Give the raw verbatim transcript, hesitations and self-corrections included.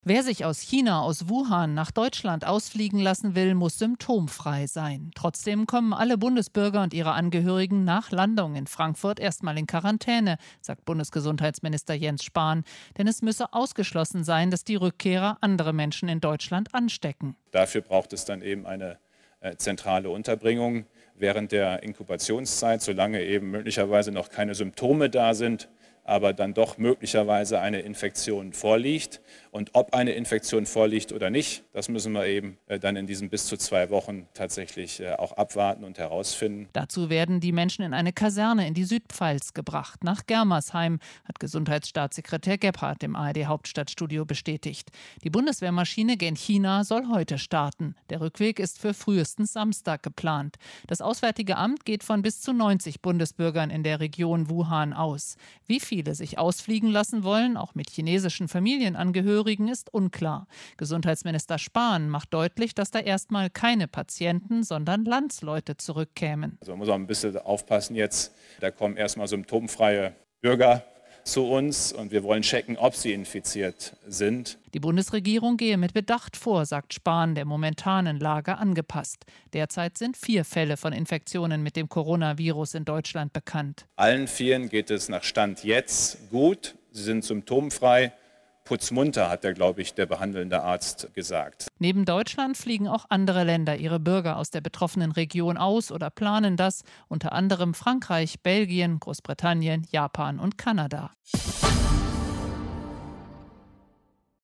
Wer sich aus China, aus Wuhan nach Deutschland ausfliegen lassen will, muss symptomfrei sein. Trotzdem kommen alle Bundesbürger und ihre Angehörigen nach Landung in Frankfurt erstmal in Quarantäne, sagt Bundesgesundheitsminister Jens Spahn. Denn es müsse ausgeschlossen sein, dass die Rückkehrer andere Menschen in Deutschland anstecken. Dafür braucht es dann eben eine äh, zentrale Unterbringung während der Inkubationszeit, solange eben möglicherweise noch keine Symptome da sind, aber dann doch möglicherweise eine Infektion vorliegt. Und ob eine Infektion vorliegt oder nicht, das müssen wir eben dann in diesen bis zu zwei Wochen tatsächlich auch abwarten und herausfinden. Dazu werden die Menschen in eine Kaserne in die Südpfalz gebracht, nach Germersheim, hat Gesundheitsstaatssekretär Gebhardt im A R D-Hauptstadtstudio bestätigt. Die Bundeswehrmaschine gen China soll heute starten. Der Rückweg ist für frühestens Samstag geplant. Das Auswärtige Amt geht von bis zu neunzig Bundesbürgern in der Region Wuhan aus. Wie viele sich ausfliegen lassen wollen, auch mit chinesischen Familienangehörigen, ist unklar. Gesundheitsminister Spahn macht deutlich, dass da erstmal keine Patienten, sondern Landsleute zurückkämen. Also man muss auch ein bisschen aufpassen jetzt. Da kommen erstmal symptomfreie Bürger zu uns und wir wollen checken, ob sie infiziert sind. Die Bundesregierung gehe mit Bedacht vor, sagt Spahn, der momentanen Lage angepasst. Derzeit sind vier Fälle von Infektionen mit dem Coronavirus in Deutschland bekannt. Allen vieren geht es nach Stand jetzt gut. Sie sind symptomfrei. Putzmunter, hat der, glaube ich, der behandelnde Arzt gesagt. Neben Deutschland fliegen auch andere Länder ihre Bürger aus der betroffenen Region aus oder planen das, unter anderem Frankreich, Belgien, Großbritannien, Japan und Kanada.